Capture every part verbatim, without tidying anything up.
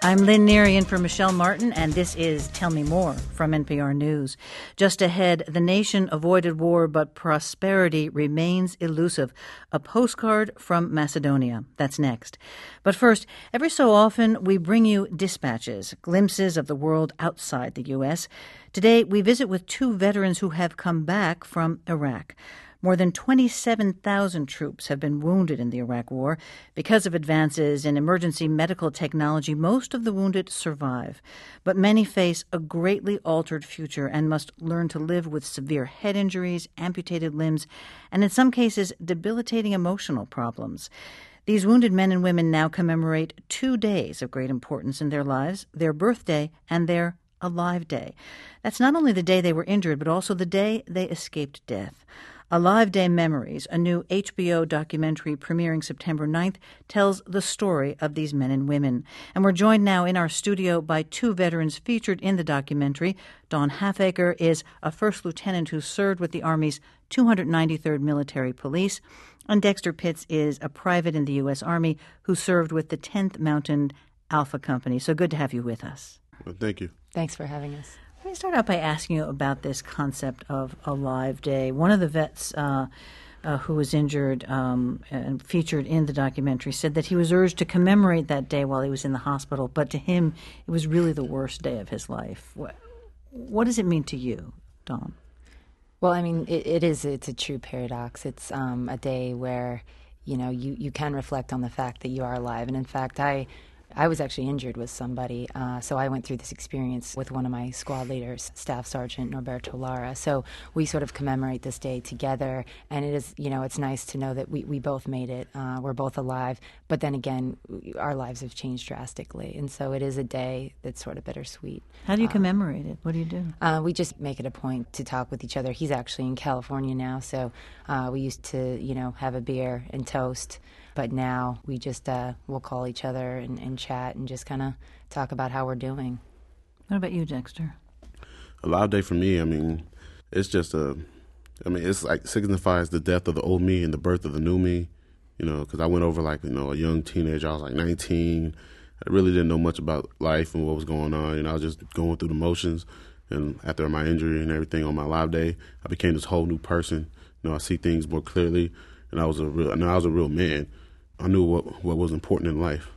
I'm Lynn Neary in for Michelle Martin, and this is Tell Me More from N P R News. Just ahead, the nation avoided war, but prosperity remains elusive. A postcard from Macedonia. That's next. But first, every so often, we bring you dispatches, glimpses of the world outside the U S. Today, we visit with two veterans who have come back from Iraq. More than twenty-seven thousand troops have been wounded in the Iraq War. Because of advances in emergency medical technology, most of the wounded survive. But many face a greatly altered future and must learn to live with severe head injuries, amputated limbs, and in some cases, debilitating emotional problems. These wounded men and women now commemorate two days of great importance in their lives, their birthday and their Alive Day. That's not only the day they were injured, but also the day they escaped death. Alive Day Memories, a new H B O documentary premiering September ninth, tells the story of these men and women. And we're joined now in our studio by two veterans featured in the documentary. Dawn Halfacre is a first lieutenant who served with the Army's two hundred ninety-third Military Police, and Dexter Pitts is a private in the U S. Army who served with the tenth Mountain Alpha Company. So good to have you with us. Well, thank you. Thanks for having us. Let me start out by asking you about this concept of Alive Day. One of the vets uh, uh, who was injured um, and featured in the documentary said that he was urged to commemorate that day while he was in the hospital, but to him, it was really the worst day of his life. What, what does it mean to you, Dawn? Well, I mean, it, it is. It's a true paradox. It's um, a day where, you know, you, you can reflect on the fact that you are alive. And in fact, I... I was actually injured with somebody, uh, so I went through this experience with one of my squad leaders, Staff Sergeant Norberto Lara. So we sort of commemorate this day together, and it is, you know, it's nice to know that we, we both made it. Uh, we're both alive, but then again, our lives have changed drastically, and so it is a day that's sort of bittersweet. How do you um, commemorate it? What do you do? Uh, we just make it a point to talk with each other. He's actually in California now, so uh, we used to, you know, have a beer and toast. But now we just, uh, we'll call each other and, and chat and just kind of talk about how we're doing. What about you, Dexter? Alive Day for me, I mean, it's just a, I mean, it's like signifies the death of the old me and the birth of the new me, you know, because I went over like, you know, a young teenager. I was like nineteen. I really didn't know much about life and what was going on. You know, I was just going through the motions. And after my injury and everything on my Alive Day, I became this whole new person. You know, I see things more clearly, and I was a real, and I was a real man. I knew what what was important in life.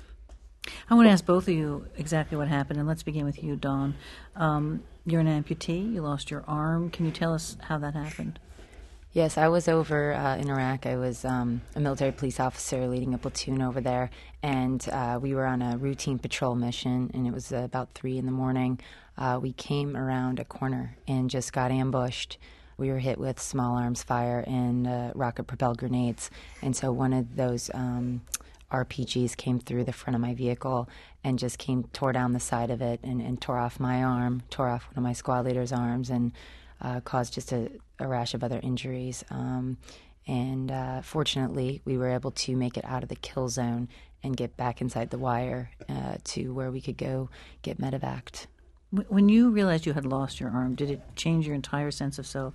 I want to ask both of you exactly what happened, and let's begin with you, Dawn. Um, you're an amputee. You lost your arm. Can you tell us how that happened? Yes, I was over uh, in Iraq. I was um, a military police officer leading a platoon over there, and uh, we were on a routine patrol mission, and it was uh, about three in the morning. Uh, we came around a corner and just got ambushed. We were hit with small arms fire and uh, rocket-propelled grenades. And so one of those um, R P Gs came through the front of my vehicle and just came, tore down the side of it and, and tore off my arm, tore off one of my squad leader's arms, and uh, caused just a, a rash of other injuries. Um, and uh, fortunately, we were able to make it out of the kill zone and get back inside the wire uh, to where we could go get medevaced. When you realized you had lost your arm, did it change your entire sense of self?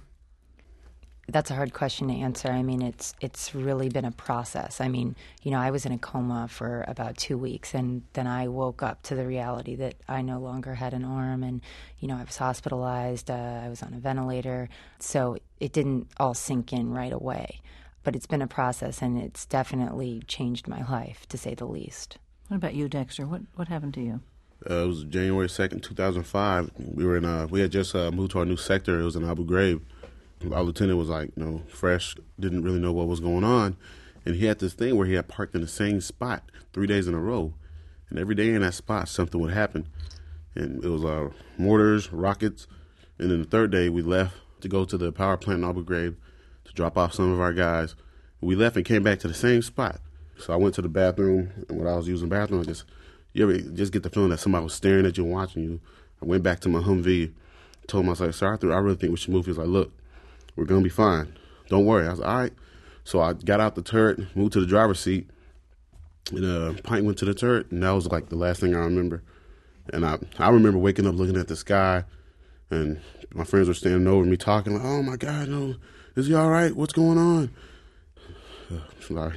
That's a hard question to answer. I mean, it's it's really been a process. I mean, you know, I was in a coma for about two weeks, and then I woke up to the reality that I no longer had an arm, and, you know, I was hospitalized, uh, I was on a ventilator, so it didn't all sink in right away. But it's been a process, and it's definitely changed my life, to say the least. What about you, Dexter? What what happened to you? Uh, it was January second, two thousand five. We were in. Uh, we had just uh, moved to our new sector. It was in Abu Ghraib. Our lieutenant was like, you know, fresh, didn't really know what was going on. And he had this thing where he had parked in the same spot three days in a row. And every day in that spot, something would happen. And it was uh, mortars, rockets. And then the third day, we left to go to the power plant in Abu Ghraib to drop off some of our guys. We left and came back to the same spot. So I went to the bathroom, and when I was using the bathroom, I just, you ever just get the feeling that somebody was staring at you and watching you. I went back to my Humvee, told myself, sir, I, I really think we should move. He was like, look, we're going to be fine. Don't worry. I was like, all right. So I got out the turret, moved to the driver's seat, and uh, Pint went to the turret, and that was like the last thing I remember. And I I remember waking up looking at the sky, and my friends were standing over me talking like, oh, my God, no, is he all right? What's going on? Sorry.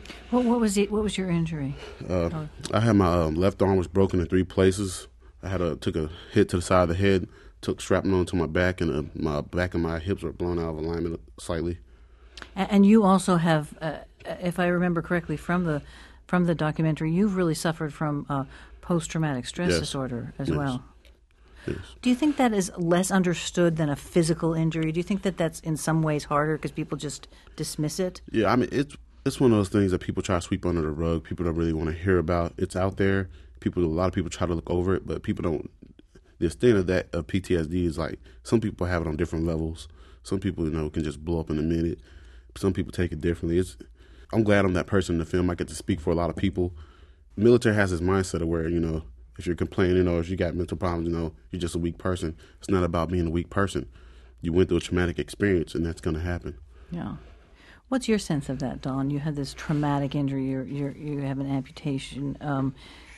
What, what was it? What was your injury? Uh, Oh. I had my um, left arm was broken in three places. I had a took a hit to the side of the head, took shrapnel into my back, and uh, my back and my hips were blown out of alignment slightly. And, and you also have, uh, if I remember correctly from the from the documentary, you've really suffered from uh, post-traumatic stress Yes. disorder as Yes. well. Yes. Do you think that is less understood than a physical injury? Do you think that that's in some ways harder because people just dismiss it? Yeah, I mean it's it's one of those things that people try to sweep under the rug. People don't really want to hear about. It's out there. People, a lot of people try to look over it, but people don't. The extent of that of P T S D is like some people have it on different levels. Some people, you know, can just blow up in a minute. Some people take it differently. It's I'm glad I'm that person in the film. I get to speak for a lot of people. Military has this mindset of where, you know, if you're complaining or if you got mental problems, you know, you're just a weak person. It's not about being a weak person. You went through a traumatic experience, and that's going to happen. Yeah. What's your sense of that, Dawn? You had this traumatic injury. You're, you're, you have an amputation. Um,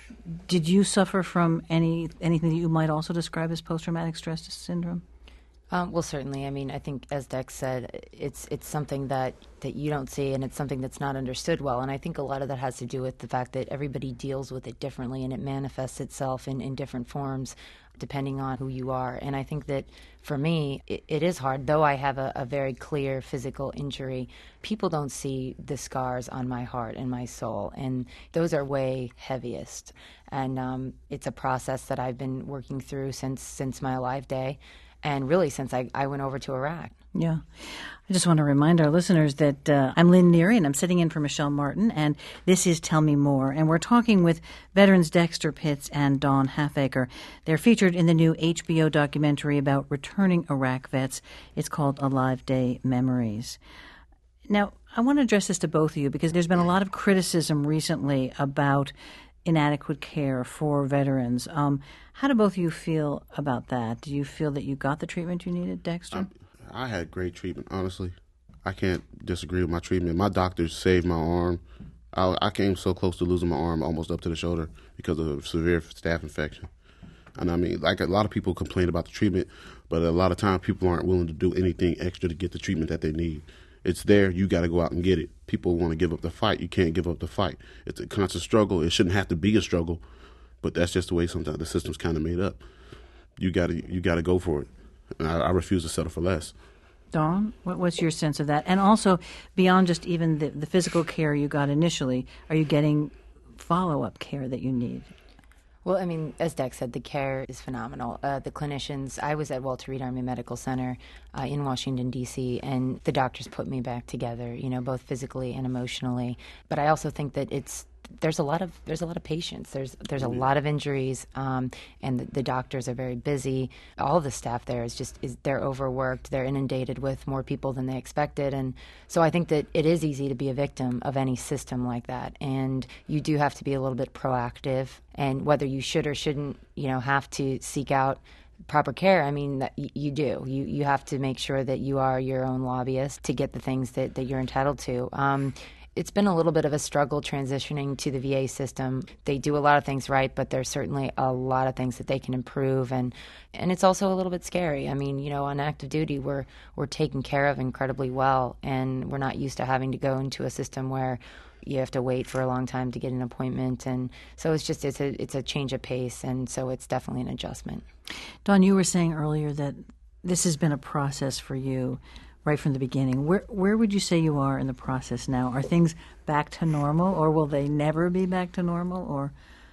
did you suffer from any anything that you might also describe as post-traumatic stress syndrome? Um, well, certainly. I mean, I think, as Dex said, it's it's something that, that you don't see, and it's something that's not understood well. And I think a lot of that has to do with the fact that everybody deals with it differently, and it manifests itself in, in different forms depending on who you are. And I think that for me, it, it is hard. Though I have a, a very clear physical injury, people don't see the scars on my heart and my soul, and those are way heaviest. And um, it's a process that I've been working through since since my Alive Day. And really, since I, I went over to Iraq. Yeah. I just want to remind our listeners that uh, I'm Lynn Neary, and I'm sitting in for Michelle Martin, and this is Tell Me More. And we're talking with veterans Dexter Pitts and Dawn Halfacre. They're featured in the new H B O documentary about returning Iraq vets. It's called Alive Day Memories. Now, I want to address this to both of you because there's been a lot of criticism recently about inadequate care for veterans. Um, how do both of you feel about that? Do you feel that you got the treatment you needed, Dexter? I, I had great treatment, honestly. I can't disagree with my treatment. My doctors saved my arm. I, I came so close to losing my arm almost up to the shoulder because of a severe staph infection. And I mean, like a lot of people complain about the treatment, but a lot of times people aren't willing to do anything extra to get the treatment that they need. It's there. You got to go out and get it. People want to give up the fight. You can't give up the fight. It's a constant struggle. It shouldn't have to be a struggle, but that's just the way sometimes the system's kind of made up. You got to you got to go for it. And I, I refuse to settle for less. Dawn, what, what's your sense of that? And also, beyond just even the, the physical care you got initially, are you getting follow-up care that you need? Well, I mean, as Dex said, the care is phenomenal. Uh, the clinicians, I was at Walter Reed Army Medical Center uh, in Washington, D C, and the doctors put me back together, you know, both physically and emotionally. But I also think that it's there's a lot of there's a lot of patients. There's there's a lot of injuries, um, and the, the doctors are very busy. All the staff there is just is they're overworked. They're inundated with more people than they expected, and so I think that it is easy to be a victim of any system like that. And you do have to be a little bit proactive. And whether you should or shouldn't, you know, have to seek out proper care, I mean, that y- you do. You you have to make sure that you are your own lobbyist to get the things that, that you're entitled to. Um, It's been a little bit of a struggle transitioning to the V A system. They do a lot of things right, but there's certainly a lot of things that they can improve, and and it's also a little bit scary. I mean, you know, on active duty, we're we're taken care of incredibly well, and we're not used to having to go into a system where you have to wait for a long time to get an appointment, and so it's just it's a it's a change of pace, and so it's definitely an adjustment. Dawn, you were saying earlier that this has been a process for you right from the beginning. Where where would you say you are in the process now? Are things back to normal, or will they never be back to normal? Or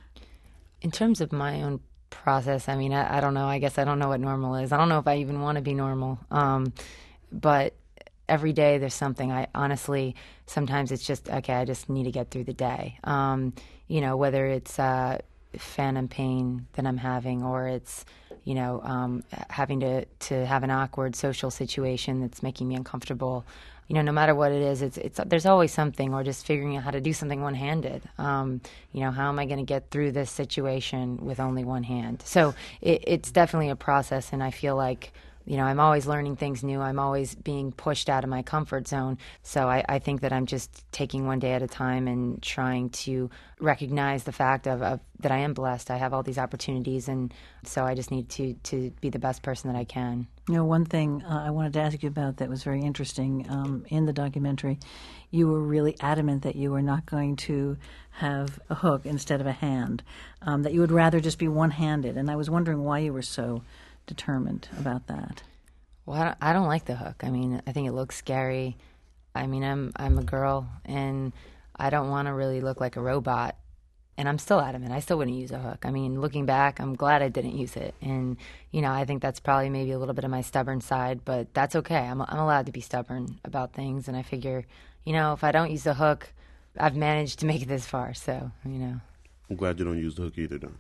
in terms of my own process, I mean, I, I don't know. I guess I don't know what normal is. I don't know if I even want to be normal. Um, but every day there's something. I honestly, sometimes it's just, okay, I just need to get through the day. Um, you know, whether it's uh, phantom pain that I'm having, or it's, you know, um, having to, to have an awkward social situation that's making me uncomfortable. You know, no matter what it is, it's it's there's always something, or just figuring out how to do something one-handed. Um, you know, how am I going to get through this situation with only one hand? So it, it's definitely a process, and I feel like You know, I'm always learning things new. I'm always being pushed out of my comfort zone. So I, I think that I'm just taking one day at a time and trying to recognize the fact of, of that I am blessed. I have all these opportunities, and so I just need to, to be the best person that I can. You know, one thing uh, I wanted to ask you about that was very interesting um, in the documentary, you were really adamant that you were not going to have a hook instead of a hand, um, that you would rather just be one-handed. And I was wondering why you were so determined about that. Well, I don't, I don't like the hook. I mean, I think it looks scary. I mean, I'm I'm a girl, and I don't want to really look like a robot. And I'm still adamant. I still wouldn't use a hook. I mean, looking back, I'm glad I didn't use it. And, you know, I think that's probably maybe a little bit of my stubborn side, but that's okay. I'm I'm allowed to be stubborn about things. And I figure, you know, if I don't use the hook, I've managed to make it this far. So, you know. I'm glad you don't use the hook either, Don.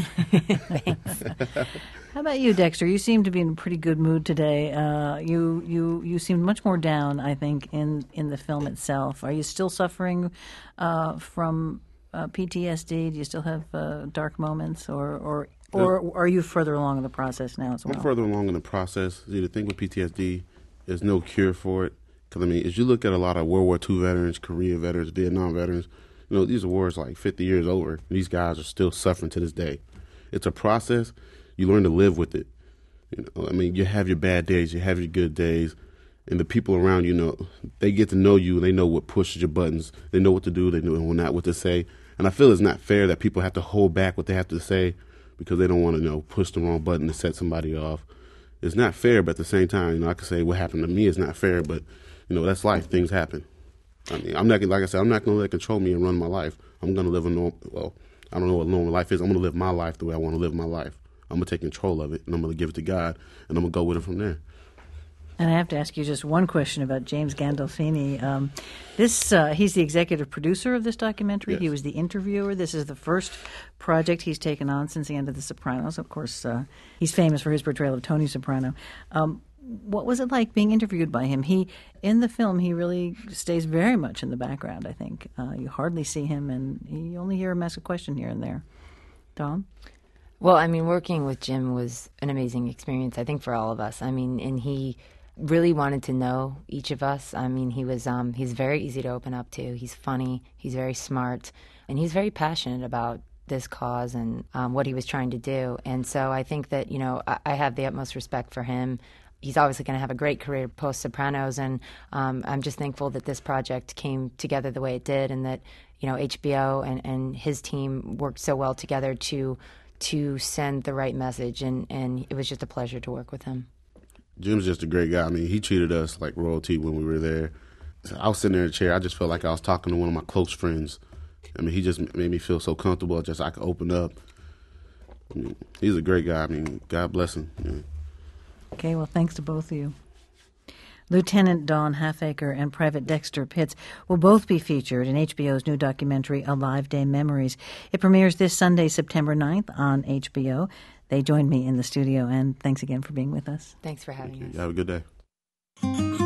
Thanks. How about you, Dexter? You seem to be in a pretty good mood today. Uh, you you you seemed much more down, I think, in, in the film itself. Are you still suffering uh, from uh, P T S D? Do you still have uh, dark moments, or or or are you further along in the process now as well? I'm further along in the process. See, the thing with P T S D, there's no cure for it. Because I mean, as you look at a lot of World War Two veterans, Korea veterans, Vietnam veterans. You know, these are wars like fifty years over. These guys are still suffering to this day. It's a process. You learn to live with it. You know, I mean, you have your bad days, you have your good days, and the people around you know, they get to know you, and they know what pushes your buttons. They know what to do. They know not what to say. And I feel it's not fair that people have to hold back what they have to say because they don't want to, you know, push the wrong button to set somebody off. It's not fair, but at the same time, you know, I can say what happened to me is not fair, but, you know, that's life. Things happen. I mean, I'm not like I said. I'm not going to let it control me and run my life. I'm going to live a normal. Well, I don't know what normal life is. I'm going to live my life the way I want to live my life. I'm going to take control of it, and I'm going to give it to God, and I'm going to go with it from there. And I have to ask you just one question about James Gandolfini. Um, this uh, he's the executive producer of this documentary. Yes. He was the interviewer. This is the first project he's taken on since the end of The Sopranos. Of course, uh, he's famous for his portrayal of Tony Soprano. Um, What was it like being interviewed by him? He, in the film, he really stays very much in the background, I think. Uh, you hardly see him, and you only hear him ask a question here and there. Dom? Well, I mean, working with Jim was an amazing experience, I think, for all of us. I mean, and he really wanted to know each of us. I mean, he was um, he's very easy to open up to. He's funny. He's very smart. And he's very passionate about this cause and um, what he was trying to do. And so I think that, you know, I, I have the utmost respect for him. He's obviously going to have a great career post-Sopranos, and um, I'm just thankful that this project came together the way it did, and that, you know, H B O and, and his team worked so well together to to send the right message, and, and it was just a pleasure to work with him. Jim's just a great guy. I mean, he treated us like royalty when we were there. I was sitting there in a chair. I just felt like I was talking to one of my close friends. I mean, he just made me feel so comfortable, just I could open up. I mean, he's a great guy. I mean, God bless him. Yeah. Okay, well, thanks to both of you. Lieutenant Dawn Halfacre and Private Dexter Pitts will both be featured in H B O's new documentary, A Live Day Memories. It premieres this Sunday, September ninth on H B O. They joined me in the studio, and thanks again for being with us. Thanks for having us. Have a good day.